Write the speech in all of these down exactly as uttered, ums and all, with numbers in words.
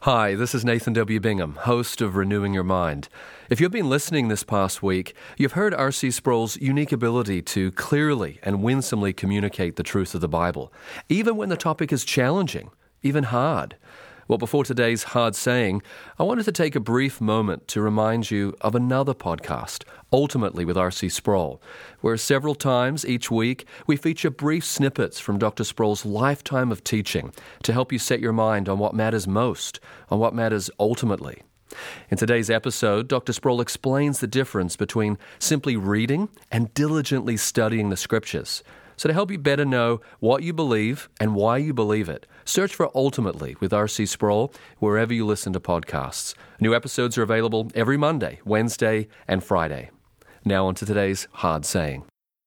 Hi, this is Nathan W. Bingham, host of Renewing Your Mind. If you've been listening this past week, you've heard R C Sproul's unique ability to clearly and winsomely communicate the truth of the Bible, even when the topic is challenging, even hard. Well, before today's hard saying, I wanted to take a brief moment to remind you of another podcast, Ultimately with R C Sproul, where several times each week we feature brief snippets from Doctor Sproul's lifetime of teaching to help you set your mind on what matters most, on what matters ultimately. In today's episode, Doctor Sproul explains the difference between simply reading and diligently studying the Scriptures. So to help you better know what you believe and why you believe it, search for Ultimately with R C Sproul wherever you listen to podcasts. New episodes are available every Monday, Wednesday, and Friday. Now on to today's hard saying.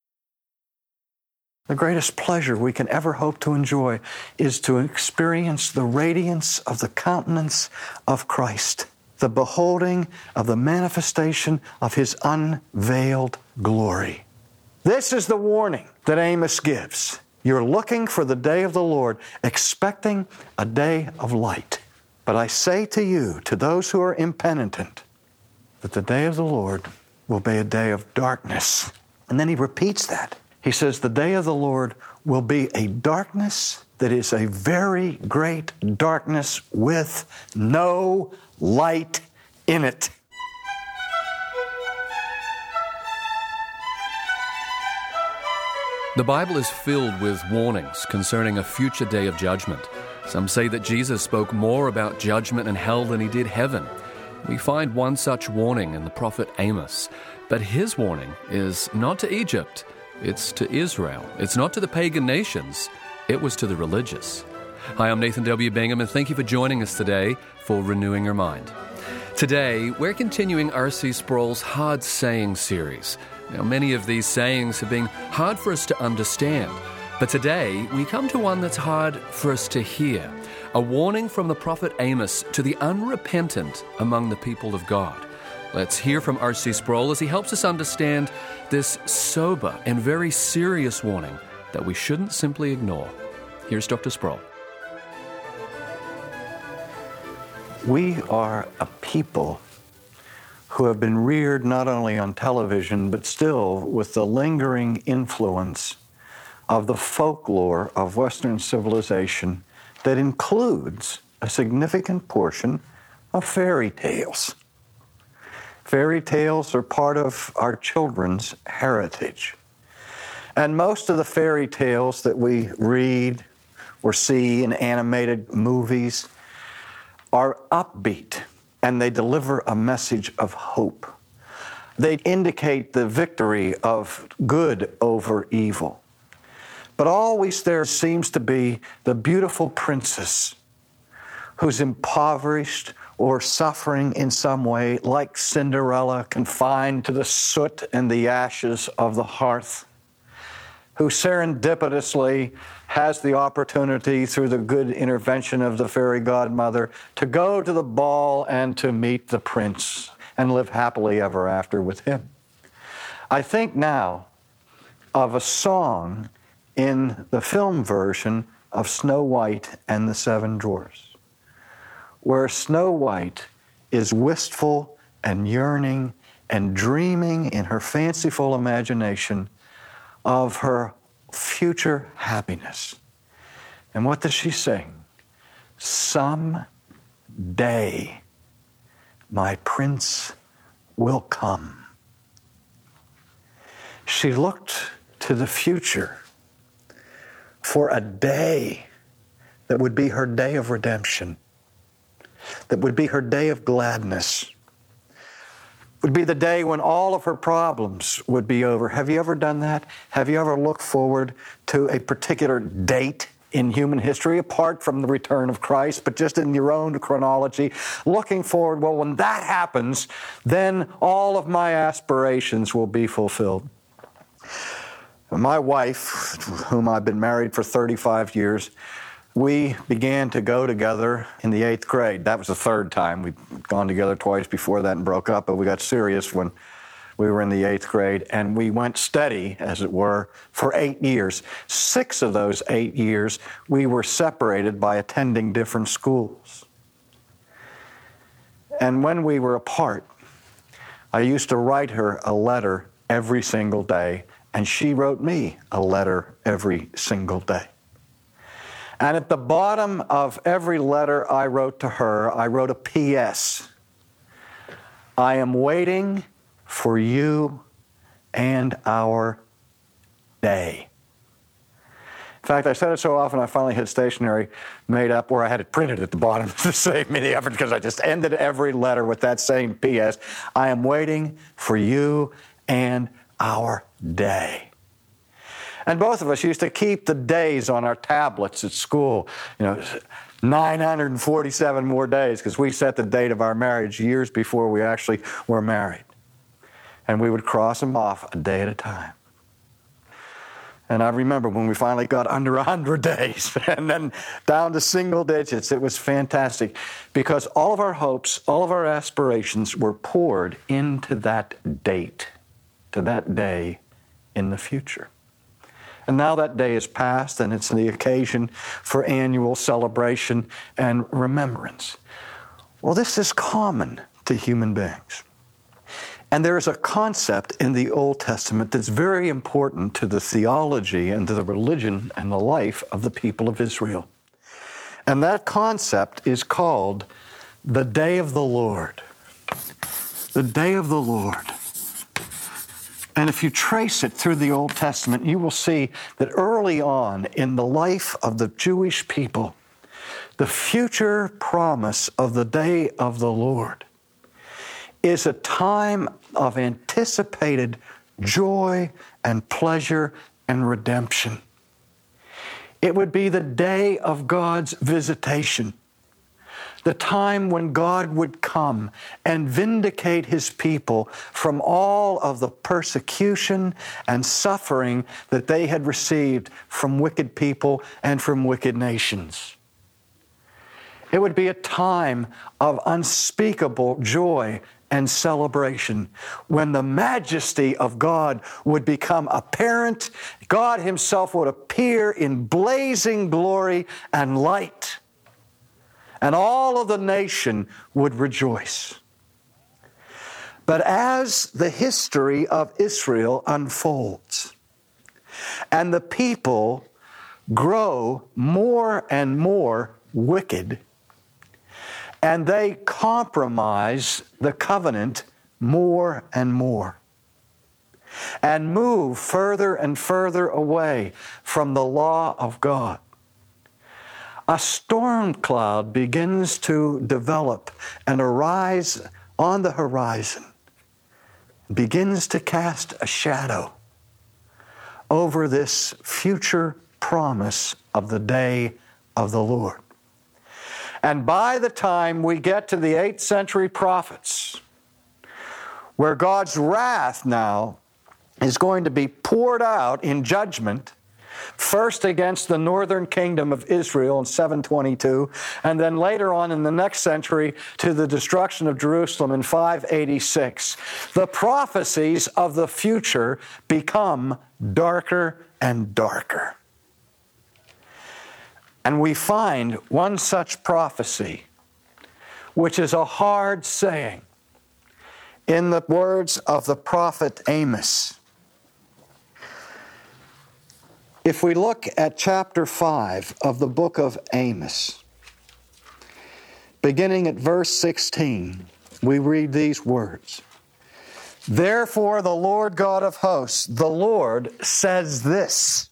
The greatest pleasure we can ever hope to enjoy is to experience the radiance of the countenance of Christ, the beholding of the manifestation of His unveiled glory. This is the warning that Amos gives. You're looking for the day of the Lord, expecting a day of light. But I say to you, to those who are impenitent, that the day of the Lord will be a day of darkness. And then he repeats that. He says, the day of the Lord will be a darkness that is a very great darkness with no light in it. The Bible is filled with warnings concerning a future day of judgment. Some say that Jesus spoke more about judgment and hell than he did heaven. We find one such warning in the prophet Amos. But his warning is not to Egypt, it's to Israel. It's not to the pagan nations, it was to the religious. Hi, I'm Nathan W. Bingham, and thank you for joining us today for Renewing Your Mind. Today, we're continuing R C Sproul's Hard Saying series. Now, many of these sayings have been hard for us to understand, but today we come to one that's hard for us to hear, a warning from the prophet Amos to the unrepentant among the people of God. Let's hear from R C Sproul as he helps us understand this sober and very serious warning that we shouldn't simply ignore. Here's Doctor Sproul. We are a people who have been reared not only on television, but still with the lingering influence of the folklore of Western civilization that includes a significant portion of fairy tales. Fairy tales are part of our children's heritage. And most of the fairy tales that we read or see in animated movies are upbeat, and they deliver a message of hope. They indicate the victory of good over evil. But always there seems to be the beautiful princess who's impoverished or suffering in some way, like Cinderella, confined to the soot and the ashes of the hearth, who serendipitously has the opportunity, through the good intervention of the fairy godmother, to go to the ball and to meet the prince and live happily ever after with him. I think now of a song in the film version of Snow White and the Seven Dwarfs, where Snow White is wistful and yearning and dreaming in her fanciful imagination of her future happiness. And what does she sing? Some day my prince will come. She looked to the future for a day that would be her day of redemption, that would be her day of gladness, would be the day when all of her problems would be over. Have you ever done that? Have you ever looked forward to a particular date in human history, apart from the return of Christ, but just in your own chronology, looking forward, well, when that happens, then all of my aspirations will be fulfilled. My wife, whom I've been married for thirty-five years, we began to go together in the eighth grade. That was the third time. We'd gone together twice before that and broke up, but we got serious when we were in the eighth grade, and we went steady, as it were, for eight years. Six of those eight years, we were separated by attending different schools. And when we were apart, I used to write her a letter every single day, and she wrote me a letter every single day. And at the bottom of every letter I wrote to her, I wrote a P S. I am waiting for you and our day. In fact, I said it so often I finally had stationery made up where I had it printed at the bottom to save me the effort, because I just ended every letter with that same P S. I am waiting for you and our day. And both of us used to keep the days on our tablets at school, you know, nine hundred forty-seven more days, because we set the date of our marriage years before we actually were married. And we would cross them off a day at a time. And I remember when we finally got under one hundred days and then down to single digits. It was fantastic, because all of our hopes, all of our aspirations were poured into that date, to that day in the future. And now that day is past, and it's the occasion for annual celebration and remembrance. Well, this is common to human beings. And there is a concept in the Old Testament that's very important to the theology and to the religion and the life of the people of Israel. And that concept is called the Day of the Lord. The Day of the Lord. And if you trace it through the Old Testament, you will see that early on in the life of the Jewish people, the future promise of the Day of the Lord is a time of anticipated joy and pleasure and redemption. It would be the day of God's visitation, the time when God would come and vindicate His people from all of the persecution and suffering that they had received from wicked people and from wicked nations. It would be a time of unspeakable joy and celebration, when the majesty of God would become apparent. God Himself would appear in blazing glory and light, and all of the nation would rejoice. But as the history of Israel unfolds, and the people grow more and more wicked, and they compromise the covenant more and more, and move further and further away from the law of God, a storm cloud begins to develop and arise on the horizon, begins to cast a shadow over this future promise of the day of the Lord. And by the time we get to the eighth century prophets, where God's wrath now is going to be poured out in judgment, first against the northern kingdom of Israel in seven twenty-two, and then later on in the next century to the destruction of Jerusalem in five eighty-six, the prophecies of the future become darker and darker. And we find one such prophecy, which is a hard saying, in the words of the prophet Amos. If we look at chapter five of the book of Amos, beginning at verse sixteen, we read these words. Therefore the Lord God of hosts, the Lord, says this,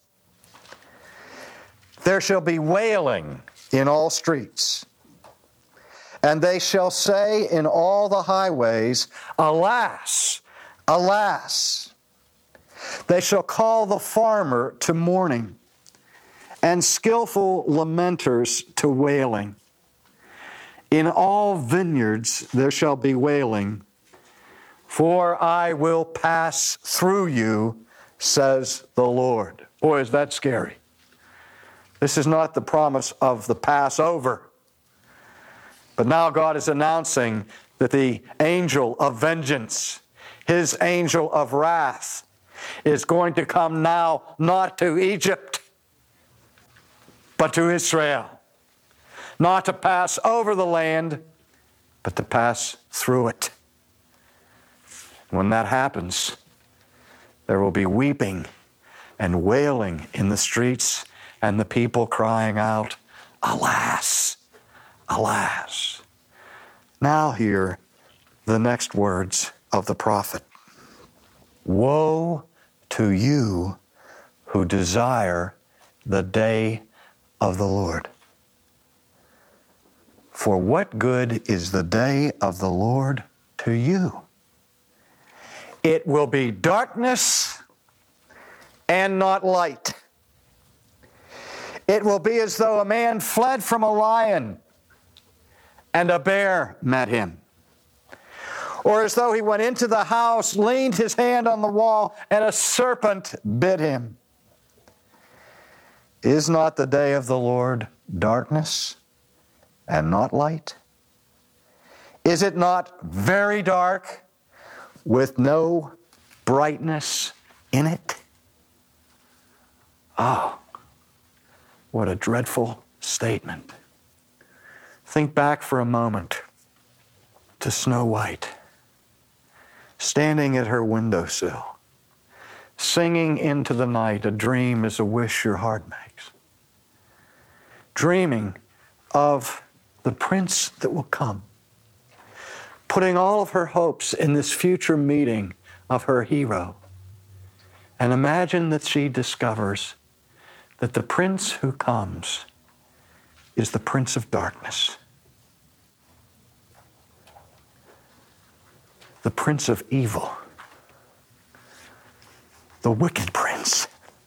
there shall be wailing in all streets, and they shall say in all the highways, alas, alas. They shall call the farmer to mourning, and skillful lamenters to wailing. In all vineyards there shall be wailing, for I will pass through you, says the Lord. Boy, is that scary. This is not the promise of the Passover. But now God is announcing that the angel of vengeance, His angel of wrath, is going to come now not to Egypt, but to Israel. Not to pass over the land, but to pass through it. When that happens, there will be weeping and wailing in the streets, and the people crying out, "Alas, alas." Now hear the next words of the prophet. Woe to you who desire the day of the Lord. For what good is the day of the Lord to you? It will be darkness and not light. It will be as though a man fled from a lion and a bear met him. Or as though he went into the house, leaned his hand on the wall, and a serpent bit him. Is not the day of the Lord darkness and not light? Is it not very dark with no brightness in it? Oh, what a dreadful statement. Think back for a moment to Snow White, standing at her windowsill, singing into the night, "A dream is a wish your heart makes," dreaming of the prince that will come, putting all of her hopes in this future meeting of her hero. And imagine that she discovers that the prince who comes is the prince of darkness, the prince of evil, the wicked prince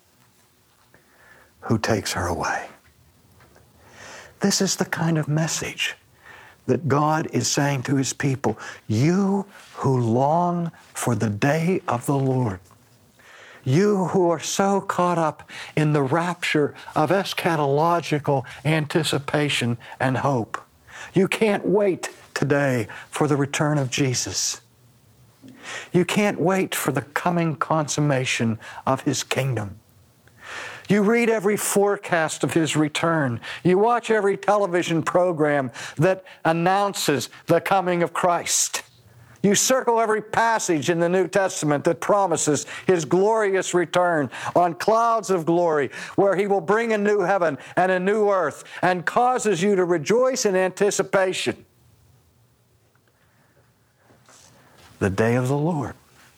who takes her away. This is the kind of message that God is saying to his people. You who long for the day of the Lord, you who are so caught up in the rapture of eschatological anticipation and hope, you can't wait today for the return of Jesus. You can't wait for the coming consummation of his kingdom. You read every forecast of his return. You watch every television program that announces the coming of Christ. You circle every passage in the New Testament that promises his glorious return on clouds of glory, where he will bring a new heaven and a new earth, and causes you to rejoice in anticipation. The day of the Lord.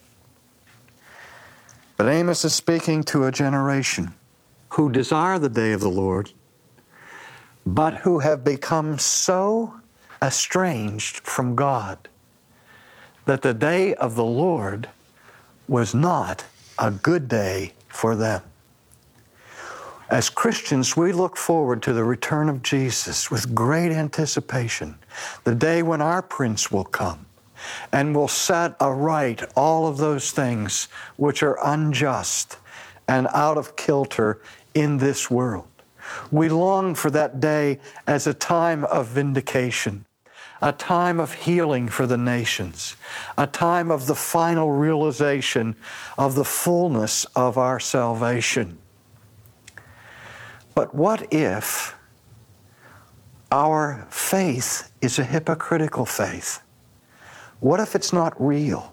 But Amos is speaking to a generation who desire the day of the Lord, but who have become so estranged from God that the day of the Lord was not a good day for them. As Christians, we look forward to the return of Jesus with great anticipation, the day when our Prince will come and will set aright all of those things which are unjust and out of kilter in this world. We long for that day as a time of vindication, a time of healing for the nations, a time of the final realization of the fullness of our salvation. But what if our faith is a hypocritical faith? What if it's not real?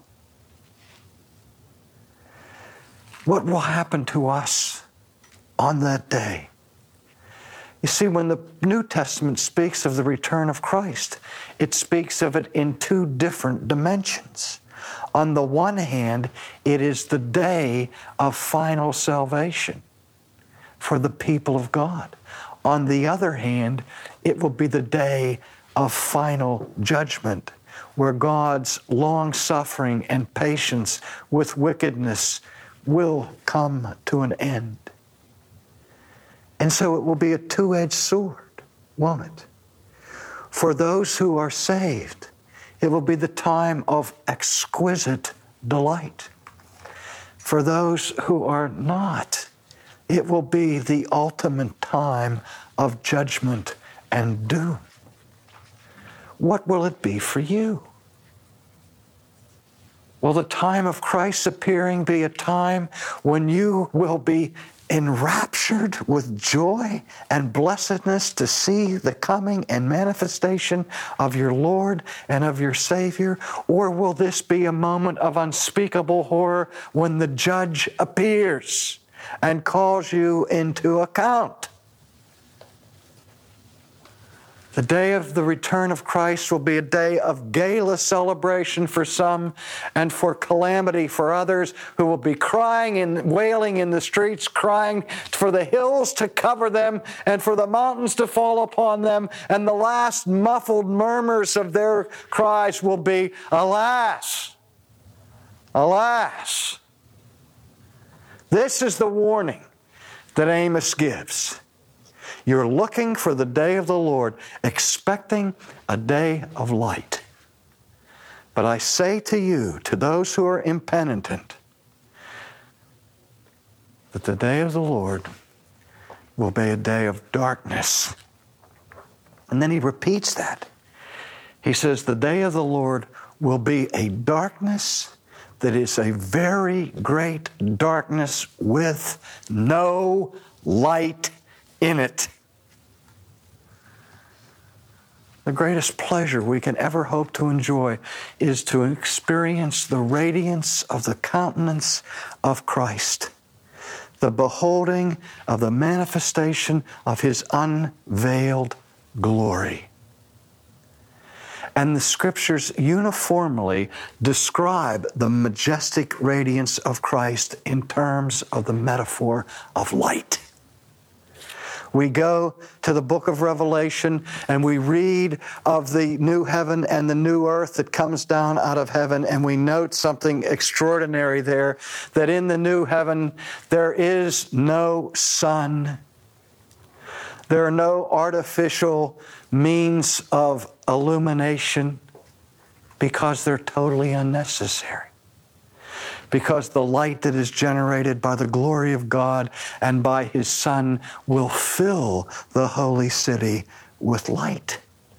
What will happen to us on that day? You see, when the New Testament speaks of the return of Christ, it speaks of it in two different dimensions. On the one hand, it is the day of final salvation for the people of God. On the other hand, it will be the day of final judgment, where God's long-suffering and patience with wickedness will come to an end. And so it will be a two-edged sword, won't it? For those who are saved, it will be the time of exquisite delight. For those who are not, it will be the ultimate time of judgment and doom. What will it be for you? Will the time of Christ's appearing be a time when you will be enraptured with joy and blessedness to see the coming and manifestation of your Lord and of your Savior? Or will this be a moment of unspeakable horror when the judge appears and calls you into account? The day of the return of Christ will be a day of gala celebration for some and for calamity for others, who will be crying and wailing in the streets, crying for the hills to cover them and for the mountains to fall upon them. And the last muffled murmurs of their cries will be, alas, alas. This is the warning that Amos gives. You're looking for the day of the Lord, expecting a day of light. But I say to you, to those who are impenitent, that the day of the Lord will be a day of darkness. And then he repeats that. He says, the day of the Lord will be a darkness that is a very great darkness with no light in it. The greatest pleasure we can ever hope to enjoy is to experience the radiance of the countenance of Christ, the beholding of the manifestation of His unveiled glory. And the Scriptures uniformly describe the majestic radiance of Christ in terms of the metaphor of light. We go to the book of Revelation and we read of the new heaven and the new earth that comes down out of heaven, and we note something extraordinary there, that in the new heaven there is no sun. There are no artificial means of illumination because they're totally unnecessary. Because the light that is generated by the glory of God and by His Son will fill the holy city with light.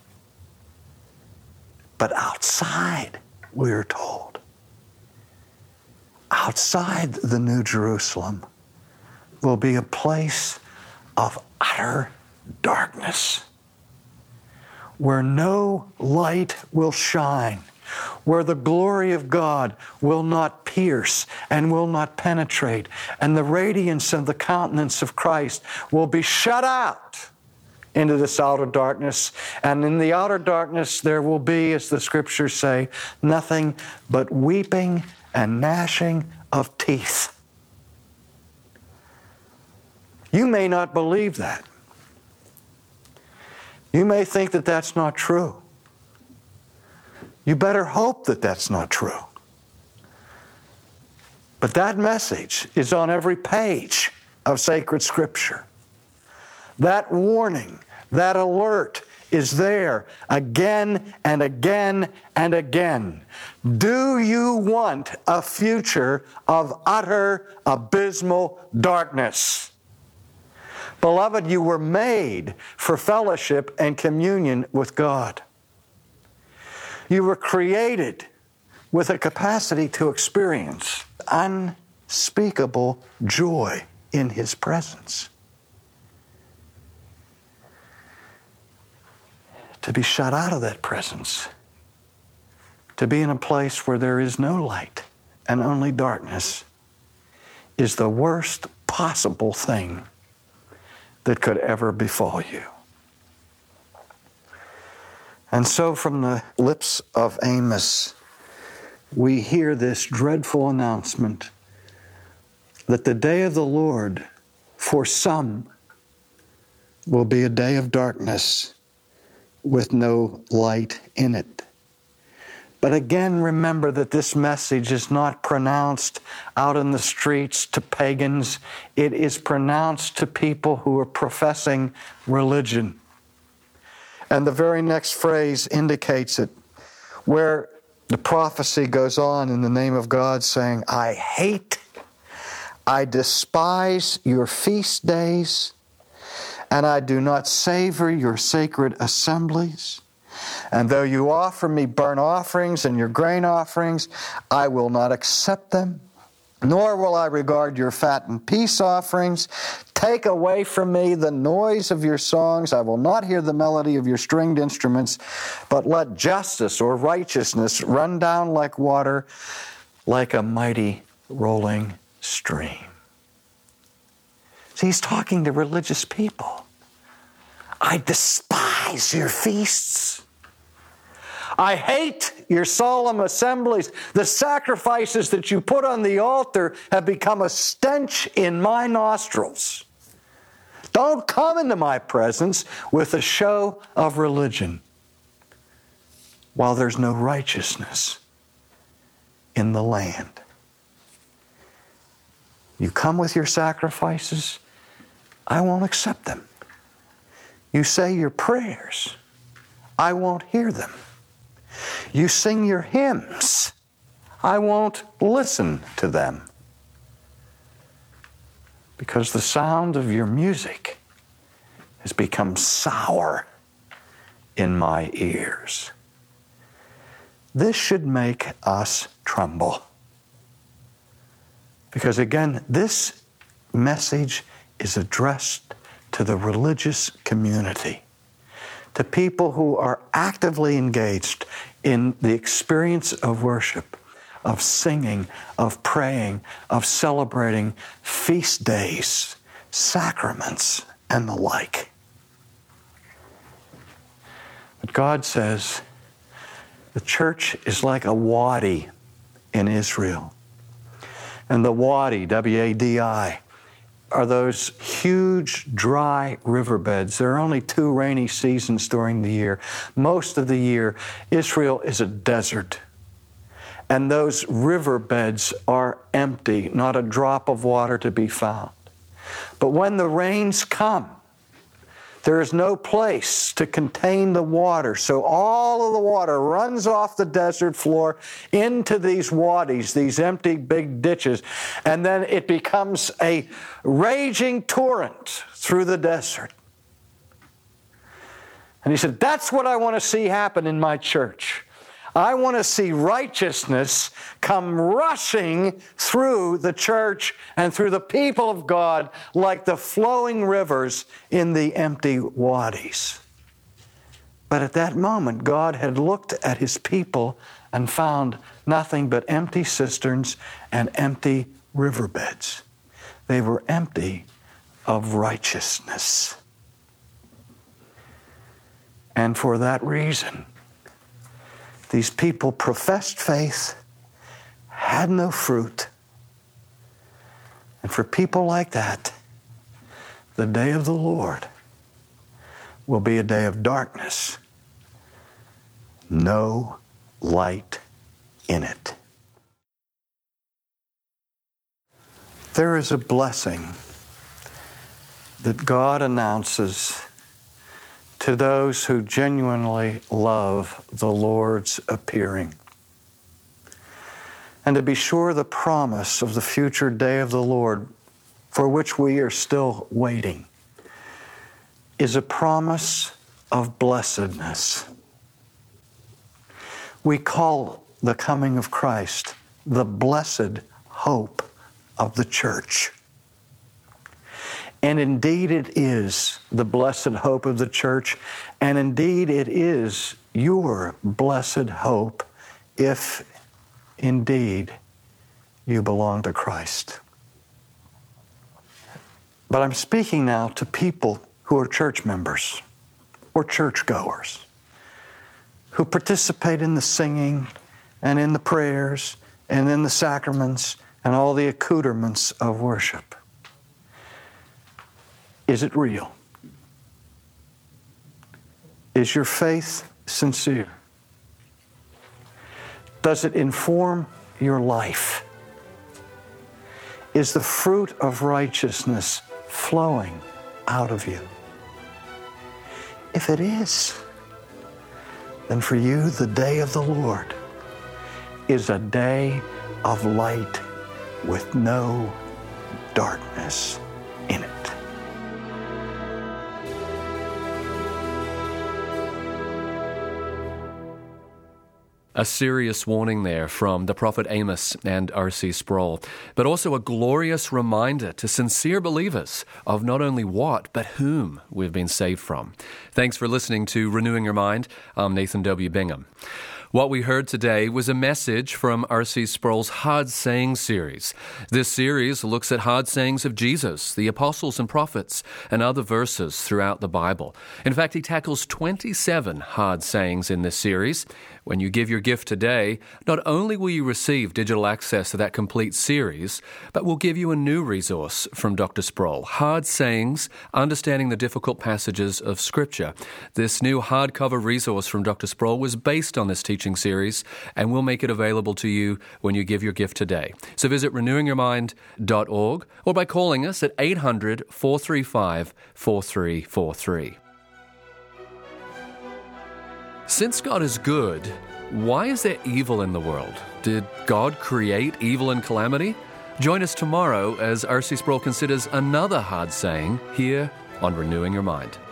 But outside, we are told, outside the New Jerusalem will be a place of utter darkness, where no light will shine, where the glory of God will not pierce and will not penetrate, and the radiance of the countenance of Christ will be shut out into this outer darkness. And in the outer darkness there will be, as the Scriptures say, nothing but weeping and gnashing of teeth. You may not believe that. You may think that that's not true. You better hope that that's not true. But that message is on every page of sacred Scripture. That warning, that alert is there again and again and again. Do you want a future of utter, abysmal darkness? Beloved, you were made for fellowship and communion with God. You were created with a capacity to experience unspeakable joy in His presence. To be shut out of that presence, to be in a place where there is no light and only darkness, is the worst possible thing that could ever befall you. And so from the lips of Amos, we hear this dreadful announcement that the day of the Lord for some will be a day of darkness with no light in it. But again, remember that this message is not pronounced out in the streets to pagans. It is pronounced to people who are professing religion. And the very next phrase indicates it, where the prophecy goes on in the name of God saying, I hate, I despise your feast days, and I do not savor your sacred assemblies. And though you offer me burnt offerings and your grain offerings, I will not accept them. nor will I regard your fat and peace offerings. Take away from me the noise of your songs. I will not hear the melody of your stringed instruments, but let justice or righteousness run down like water, like a mighty rolling stream. See, he's talking to religious people. I despise your feasts. I hate your solemn assemblies. The sacrifices that you put on the altar have become a stench in my nostrils. Don't come into my presence with a show of religion while there's no righteousness in the land. You come with your sacrifices, I won't accept them. You say your prayers, I won't hear them. You sing your hymns, I won't listen to them. Because the sound of your music has become sour in my ears. This should make us tremble. Because again, this message is addressed to the religious community, to people who are actively engaged in the experience of worship, of singing, of praying, of celebrating feast days, sacraments, and the like. But God says the church is like a wadi in Israel. And the wadi, W A D I, are those huge dry riverbeds. There are only two rainy seasons during the year. Most of the year, Israel is a desert. And those riverbeds are empty, not a drop of water to be found. But when the rains come, there is no place to contain the water. So all of the water runs off the desert floor into these wadis, these empty big ditches. And then it becomes a raging torrent through the desert. And he said, that's what I want to see happen in my church. I want to see righteousness come rushing through the church and through the people of God like the flowing rivers in the empty wadis. But at that moment, God had looked at his people and found nothing but empty cisterns and empty riverbeds. They were empty of righteousness. And for that reason, these people professed faith, had no fruit. And for people like that, the day of the Lord will be a day of darkness, no light in it. There is a blessing that God announces to those who genuinely love the Lord's appearing. And to be sure, the promise of the future day of the Lord, for which we are still waiting, is a promise of blessedness. We call the coming of Christ the blessed hope of the church. And indeed it is the blessed hope of the church, and indeed it is your blessed hope if indeed you belong to Christ. But I'm speaking now to people who are church members or churchgoers, who participate in the singing and in the prayers and in the sacraments and all the accoutrements of worship. Is it real? Is your faith sincere? Does it inform your life? Is the fruit of righteousness flowing out of you? If it is, then for you the day of the Lord is a day of light with no darkness in it. A serious warning there from the prophet Amos and R C Sproul, but also a glorious reminder to sincere believers of not only what, but whom we've been saved from. Thanks for listening to Renewing Your Mind. I'm Nathan W. Bingham. What we heard today was a message from R C Sproul's Hard Sayings series. This series looks at hard sayings of Jesus, the apostles and prophets, and other verses throughout the Bible. In fact, he tackles twenty-seven hard sayings in this series. When you give your gift today, not only will you receive digital access to that complete series, but we'll give you a new resource from Doctor Sproul, Hard Sayings, Understanding the Difficult Passages of Scripture. This new hardcover resource from Doctor Sproul was based on this teaching series, and we'll make it available to you when you give your gift today. So visit renewing your mind dot org or by calling us at eight hundred, four three five, four three four three. Since God is good, why is there evil in the world? Did God create evil and calamity? Join us tomorrow as R C Sproul considers another hard saying here on Renewing Your Mind.